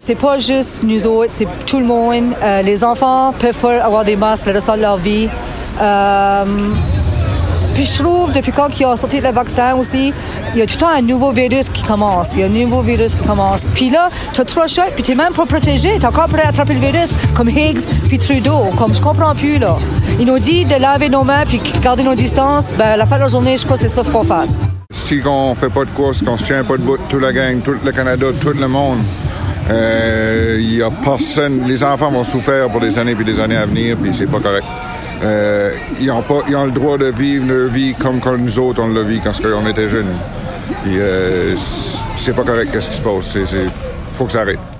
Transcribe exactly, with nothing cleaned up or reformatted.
C'est pas juste nous autres, c'est tout le monde. Euh, les enfants peuvent pas avoir des masques le restant de leur vie. Euh, puis je trouve, depuis quand ils ont sorti le vaccin aussi, il y a tout le temps un nouveau virus qui commence. Il y a un nouveau virus qui commence. Puis là, tu as trois shots, puis tu n'es même pas protégé. Tu as encore prêt à attraper le virus, comme Higgs, puis Trudeau. Comme je comprends plus, là. Ils nous disent de laver nos mains, puis garder nos distances. Ben, à la fin de la journée, je crois que c'est ça qu'il faut qu'on fasse. Si on fait pas de course, qu'on se tient pas debout, toute la gang, tout le Canada, tout le monde, il euh, y a personne. Les enfants vont souffrir pour des années puis des années à venir, puis c'est pas correct. Euh, ils ont pas, ils ont le droit de vivre leur vie comme, comme nous autres on l'a vécu quand on était jeunes. Puis euh, c'est pas correct qu'est-ce qui se passe. C'est, c'est, faut que ça arrête.